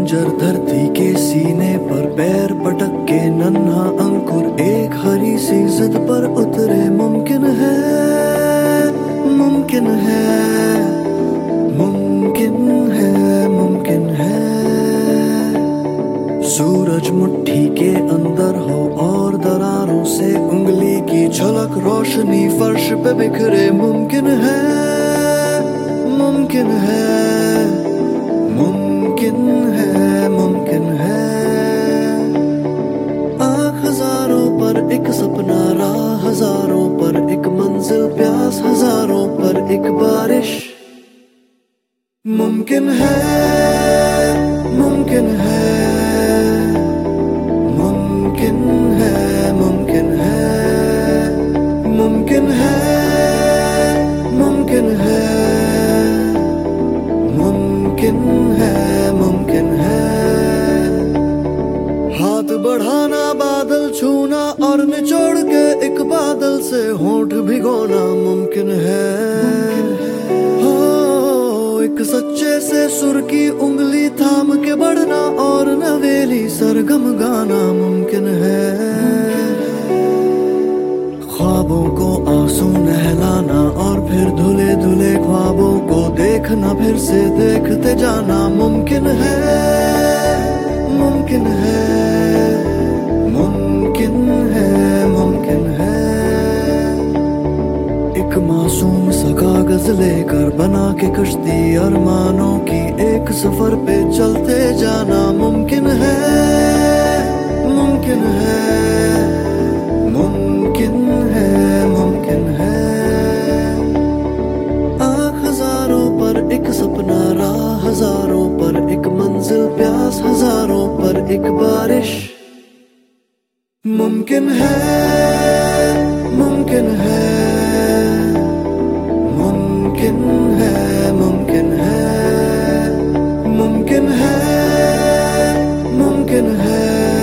बंजर धरती के सीने पर पैर पटक के नन्हा अंकुर एक हरी सी जिद पर उतरे। मुमकिन है, मुमकिन है, मुमकिन है, मुमकिन है। सूरज मुट्ठी के अंदर हो और दरारों से उंगली की झलक रोशनी फर्श पे बिखरे। मुमकिन है, मुमकिन है, मुमकिन है, मुमकिन है। आँख हजारों पर एक सपना, राह हजारों पर एक मंजिल, प्यास हजारों पर एक बारिश। मुमकिन है, मुमकिन है, मुमकिन है, मुमकिन है, मुमकिन है, मुमकिन है, मुमकिन है, मुमकिन है। हाथ बढ़ाना, बादल छूना और निचोड़ के एक बादल से होंठ भिगोना मुमकिन है। हो एक सच्चे से सुर की उंगली थाम के बढ़ना और नवेली सरगम गाना मुमकिन है। ख्वाबों को आंसू नहलाना और फिर धुले धुले ख्वाबों को देखना, फिर से देखते जाना मुमकिन है, मुमकिन है, मुमकिन है, मुमकिन है। एक मासूम सा कागज लेकर बना के कश्ती अरमानों की एक सफर पे चलते जाना मुमकिन है, मुमकिन है, मुमकिन है, मुमकिन है। आँख हजारों पर एक सपना, राह हजारों पर एक मंजिल, प्यास हजारों पर एक बारिश। मुमकिन है, मुमकिन है, मुमकिन है, मुमकिन है, मुमकिन है, मुमकिन है,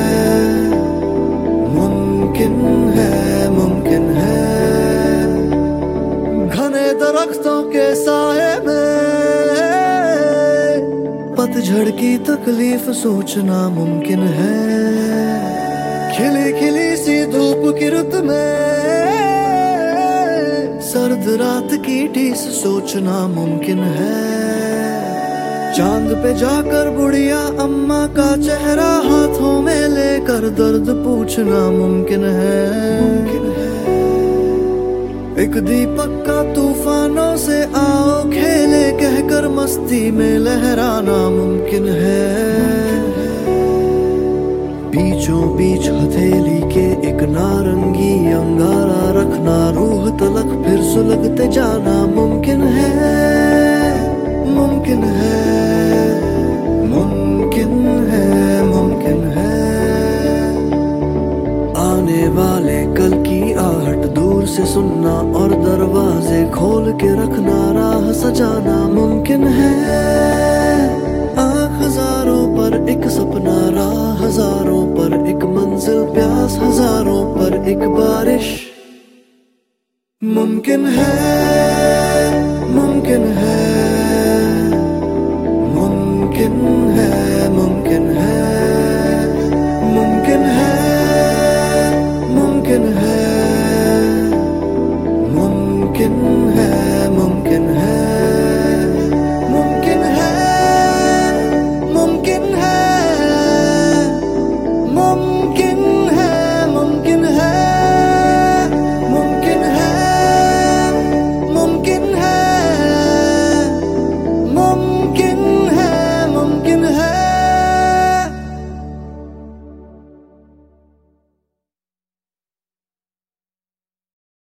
मुमकिन है, मुमकिन है। घने दरख्तों के साए में पतझड़ की तकलीफ सोचना मुमकिन है। खिली खिली सी धूप की रुत में सर्द रात की टीस सोचना मुमकिन है। चांद पे जाकर बुढ़िया अम्मा का चेहरा हाथों में लेकर दर्द पूछना मुमकिन है, मुमकिन है। एक दीपक का तूफानों से आओ खेले कहकर मस्ती में लहराना मुमकिन है। बीचों बीच हथेली के एक नारंगी अंगारा रखना, रूह तलक फिर सुलगते जाना मुमकिन है, मुमकिन है, मुमकिन है, मुमकिन है। आने वाले कल की आहट दूर से सुनना और दरवाजे खोल के रखना, राह सजाना मुमकिन है। आँख हजारों पर एक सपना, राह हजारों पर एक मंजिल, प्यास हजारों पर एक बारिश। मुमकिन है, मुमकिन है,